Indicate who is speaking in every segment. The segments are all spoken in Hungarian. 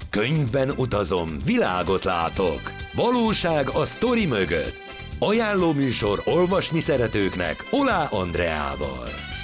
Speaker 1: Könyvben utazom, világot látok. Valóság a sztori mögött. Ajánló műsor olvasni szeretőknek Olá Andreával.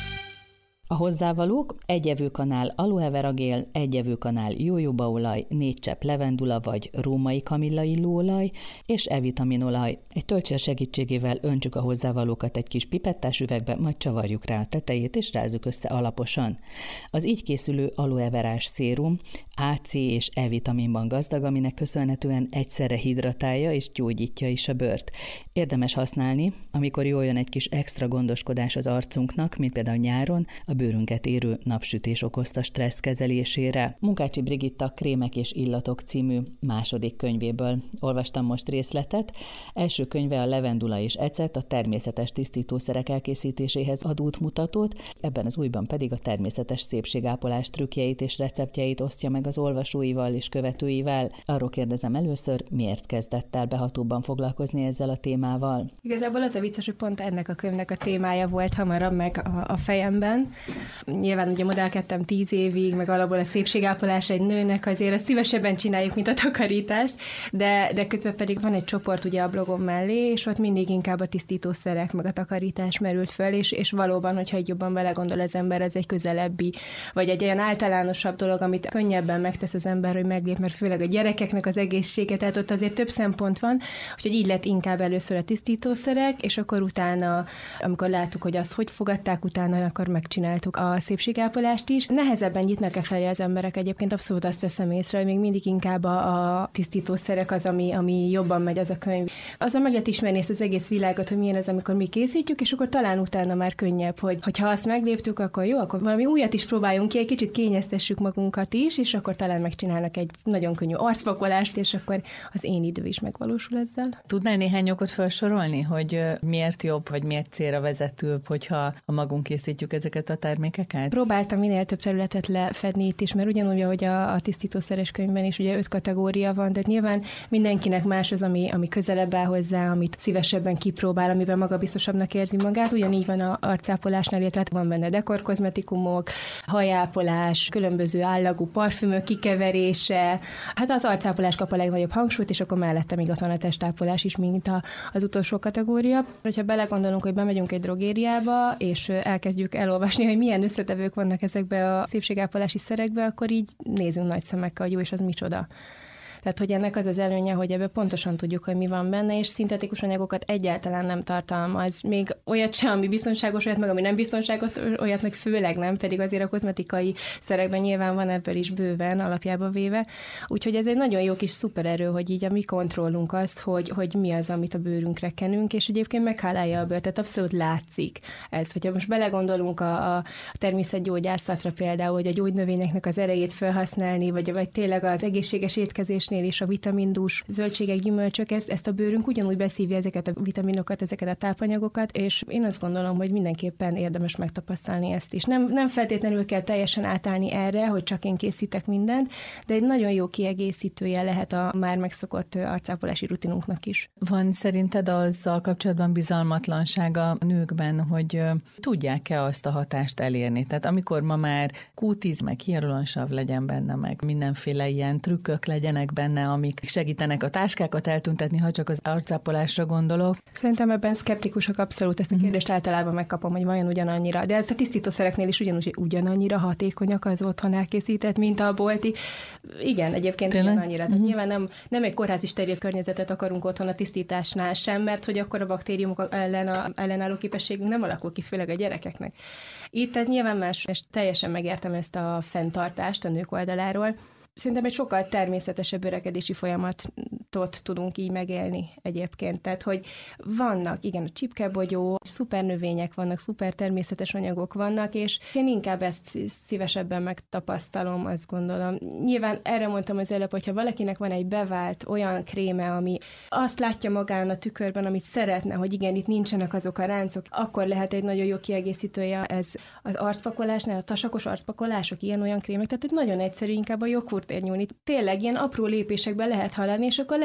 Speaker 2: A hozzávalók: egy evőkanál aloe vera gél, egy evőkanál jójóbaolaj, 4 csepp levendula vagy római kamilla illóolaj és E-vitaminolaj. Egy töltsér segítségével öntsük a hozzávalókat egy kis pipettás üvegbe, majd csavarjuk rá a tetejét és rázzuk össze alaposan. Az így készülő aloe verás szérum A, C és E-vitaminban gazdag, aminek köszönhetően egyszerre hidratálja és gyógyítja is a bőrt. Érdemes használni, amikor jól jön egy kis extra gondoskodás az arcunknak, mint például nyáron, a bőrünket érő napsütés okozta stressz kezelésére. Munkácsi Brigitta Krémek és illatok című második könyvéből olvastam most részletet. Első könyve a levendula és ecet, a természetes tisztítószerek elkészítéséhez ad útmutatót, ebben az újban pedig a természetes szépségápolás trükkjeit és receptjeit osztja meg az olvasóival és követőivel. Arról kérdezem először, miért kezdett el behatóbban foglalkozni ezzel a témával?
Speaker 3: Igazából az a vicces, hogy pont ennek a könyvnek a témája volt hamarabb meg a fejemben. Nyilván ugye modellkedtem 10 évig, meg alapból a szépségápolás egy nőnek azért ezt szívesebben csináljuk, mint a takarítást, de közben pedig van egy csoport ugye a blogom mellé, és ott mindig inkább a tisztítószerek, meg a takarítás merült föl, és valóban, hogyha egy jobban belegondol az ember, ez egy közelebbi, vagy egy olyan általánosabb dolog, amit könnyebben megtesz az ember, hogy meglép, mert főleg a gyerekeknek az egészsége, tehát ott azért több szempont van, úgyhogy így lett inkább először a tisztítószerek, és akkor utána, amikor láttuk, hogy azt hogy fogadták utána, akkor megcsináltuk a szépségápolást is. Nehezebben nyitnak felé az emberek, egyébként abszolút azt veszem észre, hogy még mindig inkább a tisztítószerek az, ami jobban megy, az a könyv. Azzal meg lehet ismerni ezt az egész világot, hogy milyen az, amikor mi készítjük, és akkor talán utána már könnyebb, hogyha azt megléptük, akkor jó, akkor valami újat is próbáljunk ki, egy kicsit kényeztessük magunkat is, és akkor talán megcsinálnak egy nagyon könnyű arcpakolást, és akkor az én idő is megvalósul ezzel.
Speaker 4: Tudnál néhány okot felsorolni, hogy miért jobb, vagy miért célra vezetőbb, hogyha a magunk készítjük ezeket a termékeket?
Speaker 3: Próbáltam minél több területet lefedni itt is, mert ugyanúgy, ahogy a tisztítószeres könyvben is ugye 5 kategória van, de nyilván mindenkinek más az, ami közelebb áll hozzá, amit szívesebben kipróbál, amiben magabiztosabbnak érzi magát. Ugyanígy van az arcápolásnál, illetve van benne dekorkozmetikumok, hajápolás, különböző állagú parfümök kikeverése. Hát az arcápolás kap a legnagyobb hangsúlyt, és akkor mellette még ott van a testápolás is, mint az utolsó kategória. Ha belegondolunk, hogy bemegyünk egy drogériába, és elkezdjük elolvasni, hogy milyen összetevők vannak ezekbe a szépségápolási szerekbe, akkor így nézünk nagy szemekkel, hogy jó, és az micsoda. Tehát, hogy ennek az az előnye, hogy ebben pontosan tudjuk, hogy mi van benne, és szintetikus anyagokat egyáltalán nem tartalmaz. Még olyat sem, ami biztonságos, olyat meg, ami nem biztonságos, olyat meg főleg nem, pedig azért a kozmetikai szerekben nyilván van ebből is bőven, alapjába véve. Úgyhogy ez egy nagyon jó kis szupererő, hogy így a mi kontrollunk azt, hogy mi az, amit a bőrünkre kenünk, és egyébként meghálálja a bőrt, tehát abszolút látszik ez. Hogyha most belegondolunk a természetgyógyászatra például, hogy a gyógynövényeknek az erejét felhasználni, vagy tényleg az egészséges étkezésnél és a vitamindús zöldségek, gyümölcsök, ezt a bőrünk ugyanúgy beszívja ezeket a vitaminokat, ezeket a tápanyagokat, és én azt gondolom, hogy mindenképpen érdemes megtapasztalni ezt is. Nem feltétlenül kell teljesen átállni erre, hogy csak én készítek mindent, de egy nagyon jó kiegészítője lehet a már megszokott arcápolási rutinunknak is.
Speaker 4: Van szerinted azzal kapcsolatban bizalmatlanság a nőkben, hogy tudják-e azt a hatást elérni? Tehát amikor ma már Q10 meg hialuronsav legyen benne, meg mindenféle ilyen trükkök legyenek benne, amik segítenek a táskákat eltüntetni, ha csak az arcápolásra gondolok.
Speaker 3: Szerintem ebben szkeptikusok abszolút, ezt a kérdést általában megkapom, hogy vajon ugyanannyira, de ez a tisztítószereknél is ugyanannyira hatékonyak az otthon elkészített, mint a bolti. Igen, egyébként ugyanannyira. Tehát nyilván nem egy kórházi steril környezetet akarunk otthon a tisztításnál sem, mert hogy akkor a baktériumok ellen ellenálló képességünk nem alakul ki, főleg a gyerekeknek. Itt ez nyilván más, és teljesen megértem ezt a fenntartást a nők oldaláról. Szerintem egy sokkal természetesebb öregedési folyamatot tudunk így megélni egyébként. Tehát, hogy vannak, igen, a csipkebogyó, szuper növények vannak, szuper természetes anyagok vannak, és én inkább ezt szívesebben megtapasztalom, azt gondolom. Nyilván erre mondtam az előbb, hogyha valakinek van egy bevált olyan kréme, ami azt látja magán a tükörben, amit szeretne, hogy igen, itt nincsenek azok a ráncok, akkor lehet egy nagyon jó kiegészítője ez az arcpakolásnál, a tasakos arcpakolások, ilyen-olyan krémek, tehát hogy nagyon egyszerű, inkább a joghurt nyúlni. Tényleg ilyen apró lépésekben lehet haladni, és akkor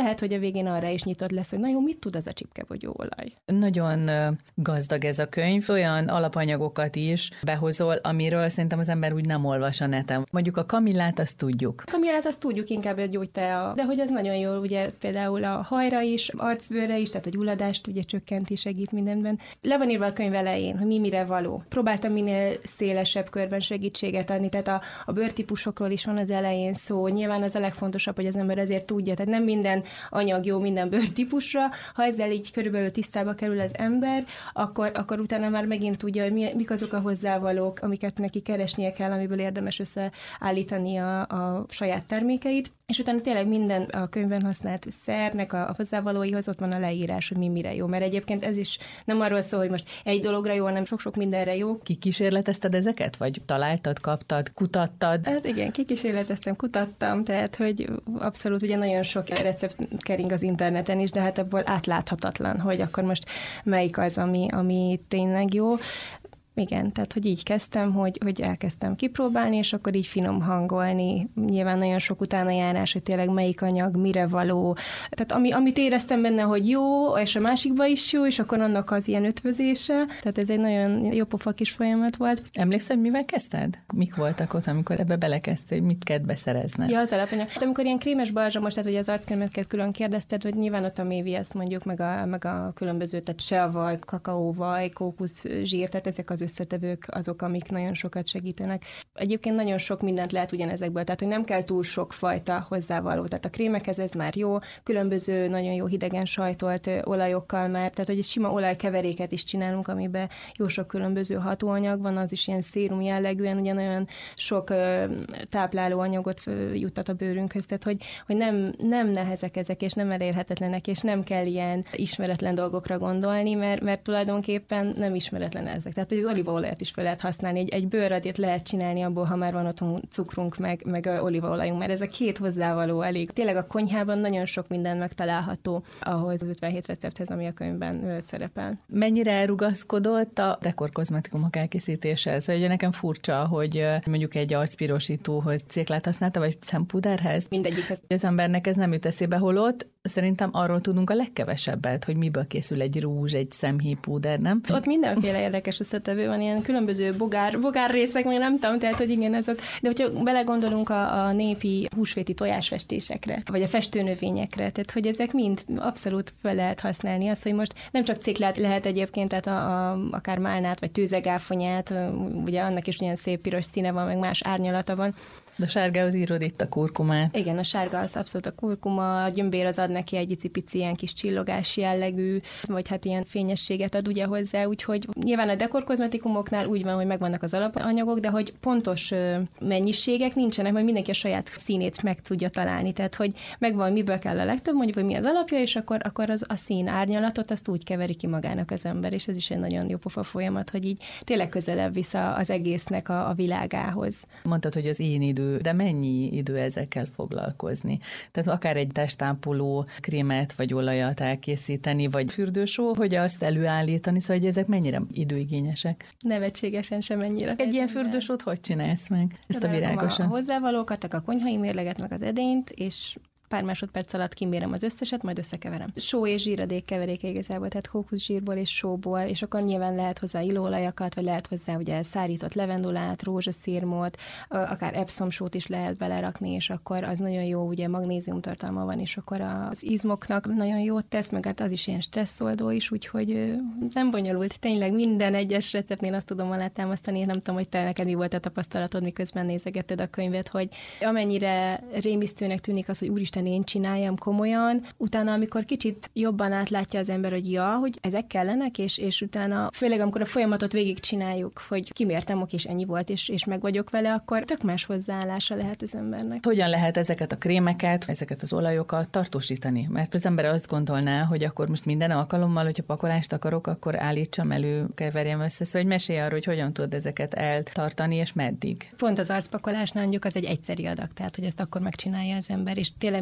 Speaker 3: lehet, hogy a végén arra is nyitott lesz, hogy na jó, mit tud az a csipkebogyóolaj.
Speaker 4: Nagyon gazdag ez a könyv, olyan alapanyagokat is behozol, amiről szerintem az ember úgy nem olvas a neten. Mondjuk a kamillát azt tudjuk.
Speaker 3: A kamillát azt tudjuk, inkább egy gyógytea, de hogy az nagyon jól, ugye például a hajra is, arcbőrre is, tehát a gyulladást ugye csökkenti, segít mindenben. Le van írva a könyv elején, hogy mi mire való. Próbáltam minél szélesebb körben segítséget adni, tehát a bőrtípusokról is van az elején szó. Nyilván az a legfontosabb, hogy az ember azért tudja, tehát nem minden anyag jó minden bőrtípusra. Ha ezzel így körülbelül tisztába kerül az ember, akkor utána már megint tudja, hogy mik azok a hozzávalók, amiket neki keresnie kell, amiből érdemes összeállítani a saját termékeit. És utána tényleg minden a könyvben használt szernek a hozzávalóihoz ott van a leírás, hogy mi mire jó. Mert egyébként ez is nem arról szól, hogy most egy dologra jó, hanem sok-sok mindenre jó.
Speaker 4: Kikísérletezted ezeket? Vagy találtad, kaptad, kutattad?
Speaker 3: Hát igen, kikísérleteztem, kutattam, tehát hogy abszolút ugye nagyon sok recept kering az interneten is, de hát abból átláthatatlan, hogy akkor most melyik az, ami tényleg jó. Igen, tehát hogy így kezdtem, hogy elkezdtem kipróbálni, és akkor így finom hangolni. Nyilván nagyon sok utánajárás, hogy tényleg melyik anyag, mire való. Tehát amit éreztem benne, hogy jó, és a másikba is jó, és akkor annak az ilyen ötvözése. Tehát ez egy nagyon jó pofa kis folyamat volt.
Speaker 4: Emlékszel, hogy mivel kezdted? Mik voltak ott, amikor ebbe belekezdtél, hogy mit kellett beszerezni?
Speaker 3: Ja, az alapanyag. Hát amikor ilyen krémes balzsamos, tehát hogy az arckrémeket külön kérdezted, hogy nyilván ott a méviasz mondjuk, meg a különböző, tehát seavaj, kakaóvaj, kókuszsír, tehát ezek az összetevők azok, amik nagyon sokat segítenek. Egyébként nagyon sok mindent lehet ugyanezekből, tehát hogy nem kell túl sok fajta hozzávaló. Tehát a krémekhez ez már jó, különböző nagyon jó hidegen sajtolt olajokkal már, tehát hogy egy sima olajkeveréket is csinálunk, amiben jó sok különböző hatóanyag van, az is ilyen szérum jellegűen, ugye nagyon sok tápláló anyagot juttat a bőrünkhöz, tehát hogy nem nehezek ezek, és nem elérhetetlenek, és nem kell ilyen ismeretlen dolgokra gondolni, mert tulajdonképpen nem ismeretlen ezek. Tehát, hogy az olívaolajat is fel lehet használni, egy bőrradét lehet csinálni abból, ha már van otthon cukrunk, meg olívaolajunk, mert ez a két hozzávaló elég. Tényleg a konyhában nagyon sok minden megtalálható ahhoz az 57 recepthez, ami a könyvben szerepel.
Speaker 4: Mennyire elrugaszkodott a dekorkozmetikumok elkészítéséhez? Ugye nekem furcsa, hogy mondjuk egy arcpirosítóhoz céklát használta, vagy szempúderhez?
Speaker 3: Mindegyikhez.
Speaker 4: Az embernek ez nem jut eszébe, holott szerintem arról tudunk a legkevesebbet, hogy miből készül egy rúzs, egy szemhéjpúder, nem?
Speaker 3: Ott mindenféle érdekes összetevő van, ilyen különböző bogár részek, még nem tudom, tehát, hogy igen, azok. De hogyha belegondolunk a népi húsvéti tojásfestésekre, vagy a festőnövényekre, tehát, hogy ezek mind abszolút fel lehet használni. Az, hogy most nem csak céklát lehet egyébként, tehát akár málnát, vagy tőzegáfonyát, ugye annak is olyan szép piros színe van, meg más árnyalata van.
Speaker 4: De a sárgához írod itt a kurkumát.
Speaker 3: Igen, a sárga az abszolút a kurkuma, a gyömbér az ad neki egy icipici ilyen kis csillogás jellegű, vagy hát ilyen fényességet ad ugye hozzá, úgyhogy nyilván a dekorkozmetikumoknál úgy van, hogy megvannak az alapanyagok, de hogy pontos mennyiségek nincsenek, mert mindenki a saját színét meg tudja találni, tehát hogy megvan, miből kell a legtöbb, mondjuk, hogy mi az alapja, és akkor az a szín árnyalatot, azt úgy keveri ki magának az ember, és ez is egy nagyon jó pofa folyamat, hogy így tényleg közelebb visz az egésznek a világához.
Speaker 4: Mondtad, hogy az én idő, de mennyi idő ezekkel foglalkozni? Tehát akár egy testápoló krémet vagy olajat elkészíteni, vagy fürdősó, hogy azt előállítani, szóval hogy ezek mennyire időigényesek?
Speaker 3: Nevetségesen sem ennyire.
Speaker 4: Egy ilyen fürdősót hogy csinálsz meg? Ezt a virágosan?
Speaker 3: A hozzávalókat, a konyhai mérleget, meg az edényt, és pár másodperc alatt kimérem az összeset, majd összekeverem. Só és zsíradék keveréke igazából, tehát kókuszsírból és sóból, és akkor nyilván lehet hozzá illóolajakat, vagy lehet hozzá ugye szárított levendulát, rózsaszírmot, akár epsom sót is lehet belerakni, és akkor az nagyon jó, ugye magnézium tartalma van, és akkor az izmoknak nagyon jót tesz, meg hát az is ilyen stresszoldó is, úgyhogy nem bonyolult. Tényleg minden egyes receptnél azt tudom alátámasztani, és nem tudom, hogy te neked mi volt a tapasztalatod, miközben nézegetted a könyvet, hogy amennyire rémisztőnek tűnik az, hogy úristen, én csináljam komolyan, utána, amikor kicsit jobban átlátja az ember, hogy hogy ezek kellenek, és utána, főleg amikor a folyamatot végig csináljuk, hogy kimértem, és ennyi volt, és meg vagyok vele, akkor tök más hozzáállása lehet az embernek.
Speaker 4: Hogyan lehet ezeket a krémeket, ezeket az olajokat tartósítani? Mert az ember azt gondolná, hogy akkor most minden alkalommal, hogyha pakolást akarok, akkor állítsam elő, keverjem össze, szóval mesélj arról, hogy hogyan tudod ezeket eltartani, és meddig.
Speaker 3: Pont az arcpakolásnál mondjuk az egy egyszeri adag, tehát hogy ezt akkor megcsinálja az ember, és tényleg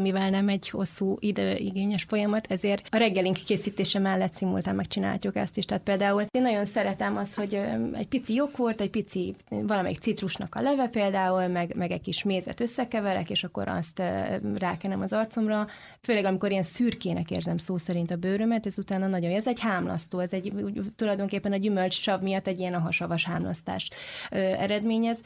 Speaker 3: mivel nem egy hosszú időigényes folyamat, ezért a reggelink készítése mellett szimultán megcsináljuk ezt is. Tehát például én nagyon szeretem az, hogy egy pici joghurt, egy pici valamelyik citrusnak a leve például, meg egy kis mézet összekeverek, és akkor azt rákenem az arcomra. Főleg amikor ilyen szürkének érzem szó szerint a bőrömet, ez utána nagyon jó. Ez egy hámlasztó, ez egy tulajdonképpen a gyümölcssav miatt egy ilyen ahasavas hámlasztást eredményez.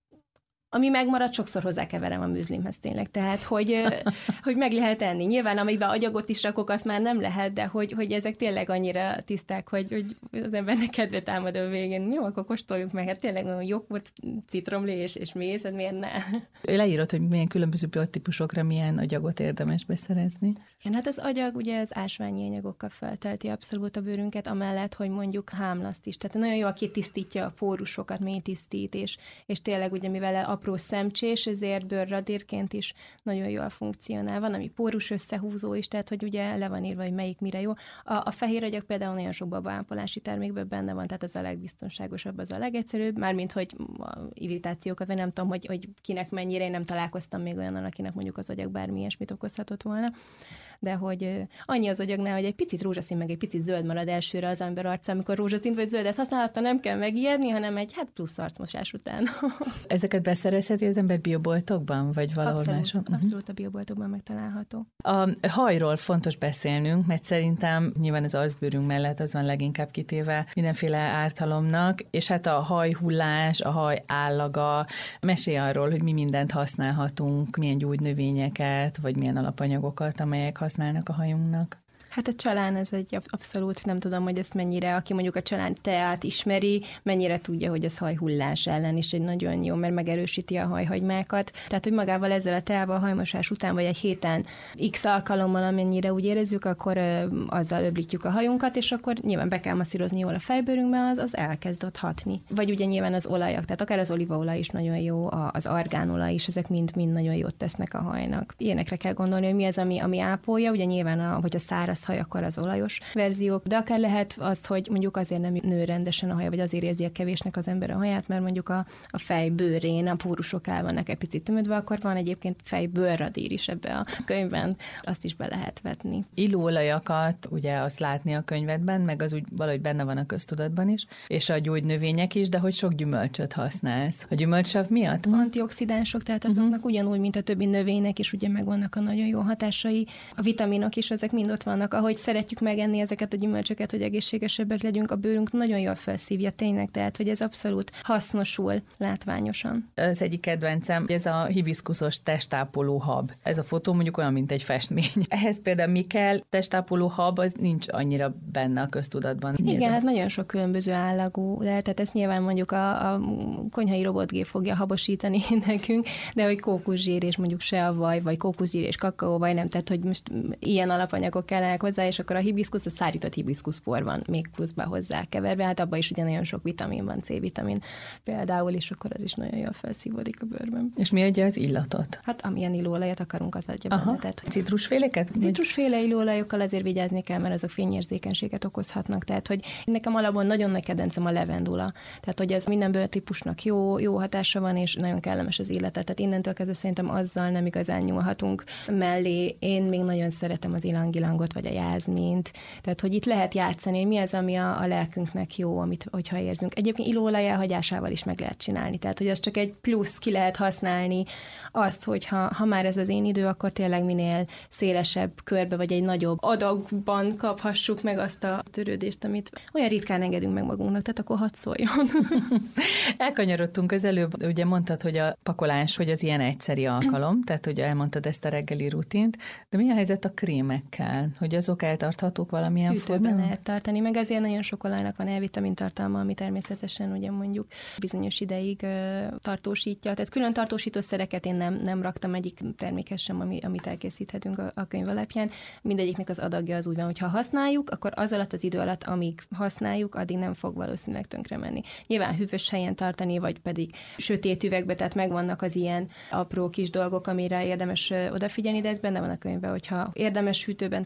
Speaker 3: Ami megmarad, sokszor hozzákeverem a műzlimhez tényleg. Tehát, hogy meg lehet enni. Nyilván, amiben agyagot is rakok, azt már nem lehet, de hogy ezek tényleg annyira tiszták, hogy az embernek kedve támad a végén. Jó, akkor kóstoljuk meg. Hát tényleg joghurt, citromlé és méz, hát miért ne?
Speaker 4: Leírod, hogy milyen különböző bőrtípusokra milyen agyagot érdemes beszerezni?
Speaker 3: Igen, hát az agyag ugye az ásványi anyagokkal feltelti abszolút a bőrünket, amellett, hogy mondjuk hámlaszt is. Tehát nagyon jól kitisztítja a pórusokat, mély tisztít, és tényleg ugye mivel apró szemcsés, ezért bőrradírként is nagyon jól funkcionál. Van, ami pórus összehúzó is, tehát hogy ugye le van írva, hogy melyik mire jó. A fehér agyag például nagyon sok babaápolási termékben benne van, tehát az a legbiztonságosabb, az a legegyszerűbb, mármint, hogy irritációkat, vagy nem tudom, hogy kinek mennyire, én nem találkoztam még olyannal, akinek mondjuk az agyag bármi ilyesmit okozhatott volna. De hogy annyi az agyagnál, hogy egy picit rózsaszín, meg egy picit zöld marad elsőre az ember arca, amikor rózsaszínt vagy zöldet használhatta, nem kell megijedni, hanem egy plusz arcmosás után. Ezeket
Speaker 4: beszerezheti az ember bioboltokban, vagy valahol máshol?
Speaker 3: Abszolút a bioboltokban megtalálható.
Speaker 4: A hajról fontos beszélnünk, mert szerintem nyilván az arcbőrünk mellett az van leginkább kitéve mindenféle ártalomnak, és hát a hajhullás, a haj állaga, mesélj arról, hogy mi mindent használhatunk, milyen gyógynövényeket, vagy milyen alapanyagokat, amelyek használnak a hajunknak.
Speaker 3: Hát a csalán ez egy abszolút, nem tudom, hogy ezt mennyire, aki mondjuk a csalán teát ismeri, mennyire tudja, hogy az hajhullás ellen is egy nagyon jó, mert megerősíti a hajhagymákat. Tehát, hogy magával ezzel a teával a hajmosás után, vagy egy héten x alkalommal, amennyire úgy érezzük, akkor azzal öblítjük a hajunkat, és akkor nyilván be kell masszírozni jól a fejbőrünkbe, az elkezd ott hatni. Vagy ugye nyilván az olajak, tehát akár az olívaolaj is nagyon jó, az argánolaj is, ezek mind nagyon jót tesznek a hajnak. Ilyenekre kell gondolni, hogy mi az, ami ápolja, ugye nyilván vagy a száraz haj, akkor az olajos verziók, de akár lehet azt, hogy mondjuk azért nem nő rendesen a haja, vagy azért érzi a kevésnek az ember a haját, mert mondjuk a fejbőrén a pórusok el vannak egy picit tömödve, akkor van egyébként fejbőrradír is ebbe a könyvben, azt is be lehet vetni.
Speaker 4: Illóolajakat ugye azt látni a könyvedben, meg az úgy valahogy benne van a köztudatban is, és a gyógynövények is, de hogy sok gyümölcsöt használsz. A gyümölcsav miatt?
Speaker 3: Antioxidánsok, tehát azoknak ugyanúgy, mint a többi növénynek is ugye megvannak a nagyon jó hatásai. A vitaminok is, ezek mind ott vannak. Ahogy szeretjük megenni ezeket a gyümölcsöket, hogy egészségesebbek legyünk, a bőrünk nagyon jól felszívja tényleg, tehát hogy ez abszolút hasznosul látványosan.
Speaker 4: Az egyik kedvencem, ez a hibiszkuszos testápoló hab. Ez a fotó mondjuk olyan, mint egy festmény. Ehhez például mi kell? Testápoló hab, az nincs annyira benne a köztudatban.
Speaker 3: Igen, hát nagyon sok különböző állagú lehet, tehát ezt nyilván mondjuk a konyhai robotgép fogja habosítani nekünk, de hogy kókuszsír és mondjuk seavaj, vagy kókuszsír és kakaóvaj nem, tehát hogy most ilyen alapanyagok kellenek hozzá, és akkor a hibiszkusz, a szárított hibiszkuszpor van még pluszba hozzá keverve, hát abban is ugye nagyon sok vitamin van, C-vitamin például, és akkor az is nagyon jól felszívódik a bőrben.
Speaker 4: És mi adja az illatot?
Speaker 3: Hát amilyen illóolajat akarunk, az adja benne. Tehát,
Speaker 4: citrusféléket?
Speaker 3: Citrusféle illóolajokkal azért vigyázni kell, mert azok fényérzékenységet okozhatnak, tehát hogy nekem alapból nagyon nagy kedvencem a levendula, tehát hogy az minden bőrtípusnak jó hatása van, és nagyon kellemes az illata, tehát innentől kezdve szerintem azzal nem igazán nyúlhatunk mellé. Én még nagyon szeretem az ilangilangot, vagy a jázmint, tehát hogy itt lehet játszani, hogy mi az, ami a lelkünknek jó, amit hogyha érzünk. Egyébként illóolaj elhagyásával is meg lehet csinálni, tehát hogy az csak egy plusz, ki lehet használni azt, hogy ha már ez az én idő, akkor tényleg minél szélesebb körbe, vagy egy nagyobb adagban kaphassuk meg azt a törődést, amit olyan ritkán engedünk meg magunknak, tehát akkor hadd szóljon.
Speaker 4: Elkanyarodtunk az előbb, ugye mondtad, hogy a pakolás, hogy az ilyen egyszeri alkalom, tehát hogy elmondtad ezt a reggeli rutint, de mi a helyzet a krémekkel? Hogy azok eltarthatók valamilyen
Speaker 3: formában? Lehet tartani, meg azért nagyon sok olajnak van E-vitamin tartalma, ami természetesen ugye mondjuk bizonyos ideig tartósítja. Tehát külön tartósítószereket én nem raktam egyik termékhez sem, amit elkészíthetünk a könyv alapján. Mindegyiknek az adagja az úgy van, hogy ha használjuk, akkor az alatt az idő alatt, amíg használjuk, addig nem fog valószínűleg tönkre menni. Nyilván hűvös helyen tartani, vagy pedig sötét üvegbe, tehát megvannak az ilyen apró kis dolgok, amire érdemes odafigyelni, de ez benne van a könyvben, hogyha érdemes hűtőben tartani, mert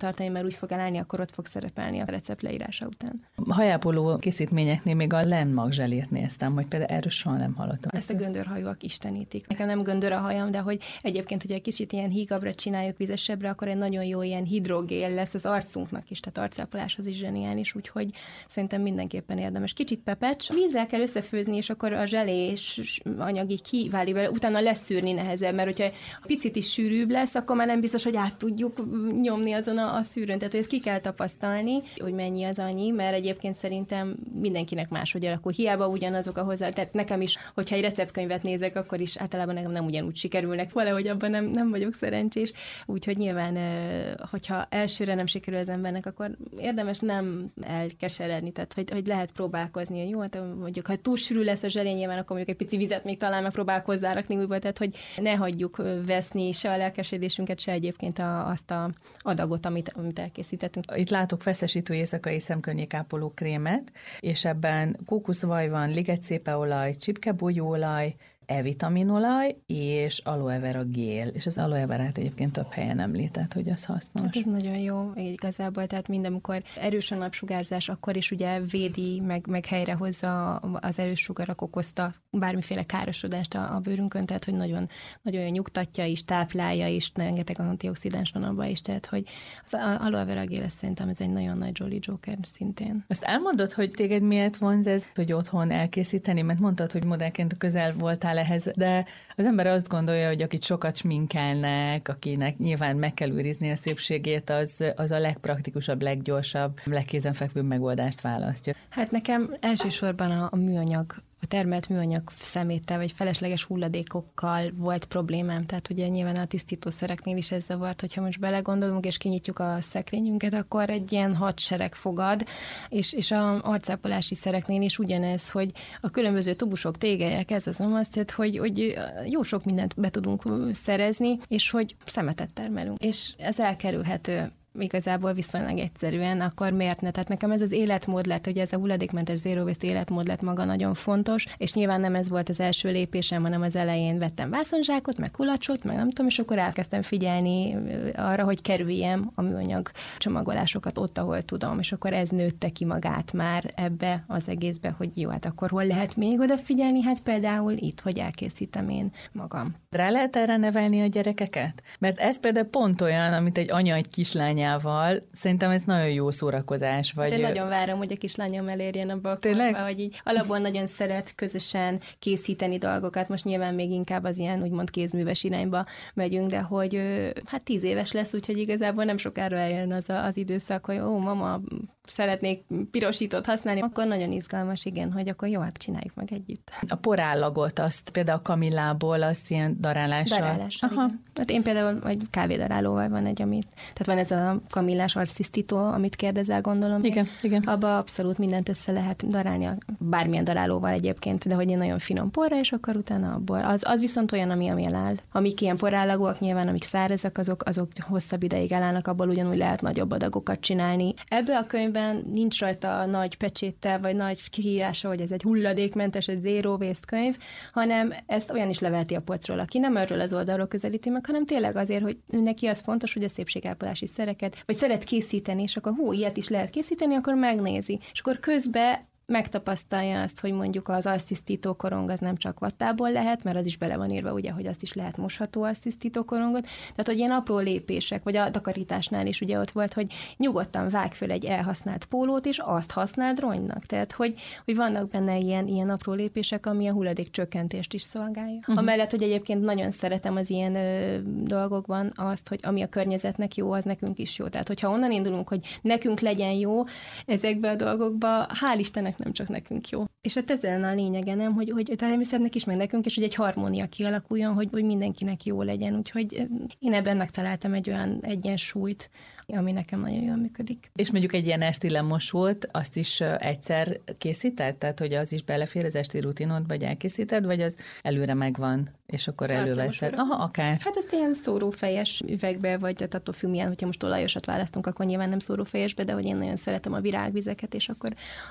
Speaker 3: már úgy fog elállni, akkor ott fog szerepelni a recept leírása után.
Speaker 4: Hajápoló készítményeknél még a lenmagzselét néztem, hogy például erről soha nem hallottam.
Speaker 3: Ezt a göndörhajúak istenítik. Nekem nem göndör a hajam, de hogy egyébként, hogyha egy kicsit ilyen hígabbra csináljuk, vizesebbre, akkor egy nagyon jó ilyen hidrogél lesz az arcunknak is, tehát arcápoláshoz is zseniális, úgyhogy szerintem mindenképpen érdemes. Kicsit pepecs, vízzel kell összefőzni, és akkor a zselés anyag így kiválik vele, utána leszűrni nehezebb, mert hogyha picit is sűrűbb lesz, akkor már nem biztos, hogy át tudjuk nyomni azon a szűrőn. Tehát, hogy ezt ki kell tapasztalni, hogy mennyi az annyi, mert egyébként szerintem mindenkinek máshogy alakul. Hiába ugyanazok a hozzá, tehát nekem is, hogyha egy receptkönyvet nézek, akkor is általában nekem nem ugyanúgy sikerülnek, valahogy abban nem vagyok szerencsés. Úgyhogy nyilván, hogyha elsőre nem sikerül az embernek, akkor érdemes nem elkeseredni, tehát hogy lehet próbálkozni, hogy jó, hát mondjuk, ha túl sűrű lesz a zselé, nyilván akkor mondjuk egy pici vizet még talán megpróbálok hozzárakni újból, tehát hogy ne hagyjuk veszni se a lelkesedésünket, se egyébként azt a adagot, amit elkészítettünk.
Speaker 4: Itt látok feszesítő éjszakai szemkörnyékápoló krémet, és ebben kókuszvaj van, ligetszépeolaj, csipkebújóolaj, E-vitaminolaj és aloe vera gél. És az aloe verát egyébként több helyen említett, hogy az hasznos.
Speaker 3: Hát ez nagyon jó igazából, tehát amikor erős a napsugárzás, akkor is ugye védi, meg helyrehozza az erős sugarak okozta bármiféle károsodást a bőrünkön, tehát hogy nagyon, nagyon nyugtatja is, táplálja is, rengeteg antioxidáns van abban is, tehát hogy az aloe vera gél, szerintem ez egy nagyon nagy Jolly Joker szintén.
Speaker 4: Azt elmondod, hogy téged miért vonz ez, hogy otthon elkészíteni, mert mondtad, hogy modellként közel voltál ehhez, de az ember azt gondolja, hogy akit sokat sminkelnek, akinek nyilván meg kell őrizni a szépségét, az a legpraktikusabb, leggyorsabb, legkézenfekvőbb megoldást választja.
Speaker 3: Hát nekem elsősorban a műanyag, a termelt műanyag szeméttel vagy felesleges hulladékokkal volt problémám. Tehát ugye nyilván a tisztítószereknél is ez zavart, hogyha most belegondolunk és kinyitjuk a szekrényünket, akkor egy ilyen hadsereg fogad, és a arcápolási szereknél is ugyanez, hogy a különböző tubusok, tégelyek, ez az tehát, hogy jó sok mindent be tudunk szerezni, és hogy szemetet termelünk. És ez elkerülhető igazából viszonylag egyszerűen, akkor miért ne? Tehát nekem ez az életmód lett, ugye ez a hulladékmentes zero waste életmód lett maga nagyon fontos, és nyilván nem ez volt az első lépésem, hanem az elején vettem vászonzsákot, meg kulacsot, meg nem tudom, és akkor elkezdtem figyelni arra, hogy kerüljem a műanyag csomagolásokat ott, ahol tudom, és akkor ez nőtte ki magát már ebbe az egészbe, hogy jó, hát akkor hol lehet még odafigyelni? Hát például itt, hogy elkészítem én magam.
Speaker 4: Rá lehet erre nevelni a gyerekeket? Mert ez például pont olyan, amit egy anya egy kislányával, szerintem ez nagyon jó szórakozás. Vagy...
Speaker 3: De nagyon várom, hogy a kislányom elérjen abba a korba, hogy így alapból nagyon szeret közösen készíteni dolgokat. Most nyilván még inkább az ilyen úgymond kézműves irányba megyünk, de hogy hát 10 éves lesz, úgyhogy igazából nem sokára eljön az időszak, hogy mama, szeretnék pirosítót használni, akkor nagyon izgalmas, igen, hogy akkor jó, hát csináljuk meg együtt.
Speaker 4: A porállagot, azt például a kamillából, azt ilyen darálással.
Speaker 3: Darálással, igen. Hát én például egy kávédarálóval van egy, tehát van ez a kamillás arctisztító, amit kérdezel, gondolom.
Speaker 4: Igen.
Speaker 3: Abba abszolút mindent össze lehet darálni, bármilyen darálóval egyébként, de hogy egy nagyon finom porra, és akkor utána abból. Az viszont olyan, ami eláll. Amik ilyen porállagúak, nyilván, amik szárazak, azok hosszabb ideig elállnak, abból ugyanúgy lehet nagyobb adagokat csinálni. Ebből a könyvben nincs rajta nagy pecséttel, vagy nagy kiírása, hogy ez egy hulladékmentes, egy zero waste könyv, hanem ezt olyan is leveheti a polcról, aki nem erről az oldalról közelíti meg, hanem tényleg azért, hogy neki az fontos, hogy a szépségápolási szereket, vagy szeret készíteni, és akkor ilyet is lehet készíteni, akkor megnézi. És akkor közben megtapasztalja azt, hogy mondjuk az arctisztító korong az nem csak vattából lehet, mert az is bele van írva, ugye, hogy azt is lehet mosható arctisztító korongot. Tehát, hogy ilyen apró lépések, vagy a takarításnál is ugye ott volt, hogy nyugodtan vág föl egy elhasznált pólót, és azt használd rongynak. Tehát, hogy vannak benne ilyen apró lépések, ami a hulladék csökkentést is szolgálja. Amellett, hogy egyébként nagyon szeretem az ilyen dolgokban azt, hogy ami a környezetnek jó, az nekünk is jó. Tehát, hogyha onnan indulunk, hogy nekünk legyen jó ezekbe a dolgokba, hál' Istennek nem csak nekünk jó. És hát ezzel a lényege, nem, hogy a természetnek is, meg nekünk is, hogy egy harmónia kialakuljon, hogy mindenkinek jó legyen. Úgyhogy én ebben megtaláltam egy olyan egyensúlyt, ami nekem nagyon jól működik.
Speaker 4: És mondjuk egy ilyen esti lemosót, azt is egyszer készíted? Tehát, hogy az is belefér az esti rutinodba, vagy elkészíted, vagy az előre megvan, és akkor előveszed? Aha, akár.
Speaker 3: Hát ezt ilyen szórófejes üvegbe, vagy attól függ milyen, hogyha most olajosat választunk, akkor nyilván nem szórófejesbe, de hogy én nagyon szeretem a virágvizeket, és akkor azzal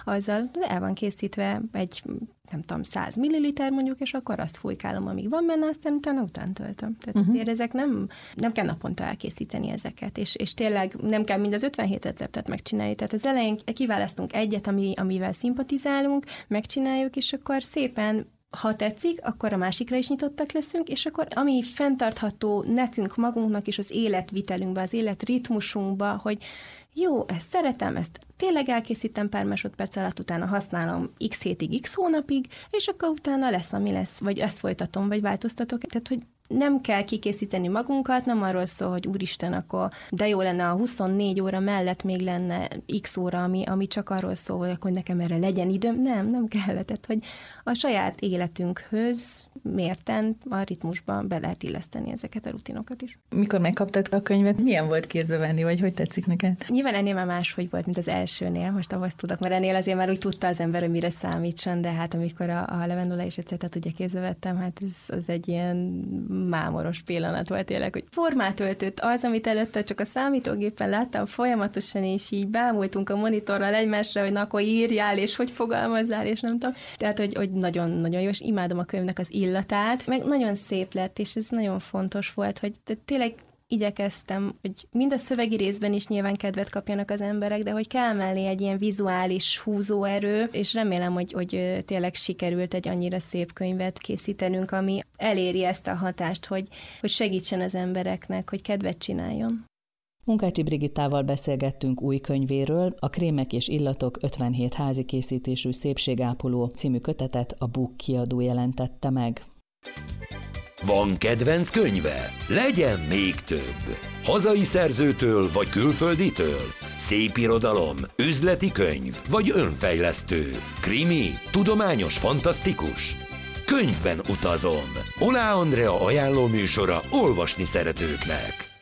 Speaker 3: el van készítve egy, nem tudom, 100 milliliter mondjuk, és akkor azt fújkálom, amíg van benne, aztán utána töltöm. Tehát azért ezek nem kell naponta elkészíteni ezeket, és tényleg nem kell mind az 57 receptet megcsinálni. Tehát az elején kiválasztunk egyet, amivel szimpatizálunk, megcsináljuk, és akkor szépen, ha tetszik, akkor a másikra is nyitottak leszünk, és akkor ami fenntartható nekünk magunknak és az életvitelünkbe, az életritmusunkba, hogy jó, ezt szeretem, ezt tényleg elkészítem pár másodperc alatt, utána használom x hétig, x hónapig, és akkor utána lesz, ami lesz, vagy ezt folytatom, vagy változtatok. Tehát, hogy nem kell kikészíteni magunkat, nem arról szól, hogy úristen, akkor de jó lenne a 24 óra mellett még lenne x óra, ami csak arról szól, hogy akkor nekem erre legyen időm. Nem kell. Tehát, hogy a saját életünkhöz mérten, a ritmusban be lehet illeszteni ezeket a rutinokat is.
Speaker 4: Mikor megkaptad a könyvet, milyen volt kézbe venni, vagy hogy tetszik neked?
Speaker 3: Nyilván ennél már máshogy volt, mint az elsőnél, most azt tudok, mert ennél azért már úgy tudta az ember, hogy mire számítson, de hát amikor a levendula és etc. ugye kézbe vettem, hát ez egy ilyen mámoros pillanat volt tényleg, hogy formát öltött az, amit előtte csak a számítógépen láttam folyamatosan, és így bámultunk a monitorral egymásra, hogy na, akkor írjál, és hogy fogalmazzál, és nem tudom. Tehát, hogy nagyon-nagyon jó, és imádom a könyvnek az illatát, meg nagyon szép lett, és ez nagyon fontos volt, hogy tényleg igyekeztem, hogy mind a szövegi részben is nyilván kedvet kapjanak az emberek, de hogy kell mellé egy ilyen vizuális húzóerő, és remélem, hogy tényleg sikerült egy annyira szép könyvet készítenünk, ami eléri ezt a hatást, hogy segítsen az embereknek, hogy kedvet csináljon.
Speaker 2: Munkácsi Brigittával beszélgettünk új könyvéről, a Krémek és illatok 57 házi készítésű szépségápoló című kötetet a BUK kiadó jelentette meg.
Speaker 1: Van kedvenc könyve? Legyen még több! Hazai szerzőtől vagy külfölditől? Szépirodalom, üzleti könyv vagy önfejlesztő? Krimi, tudományos, fantasztikus? Könyvben utazom! Oláh Andrea ajánló műsora olvasni szeretőknek.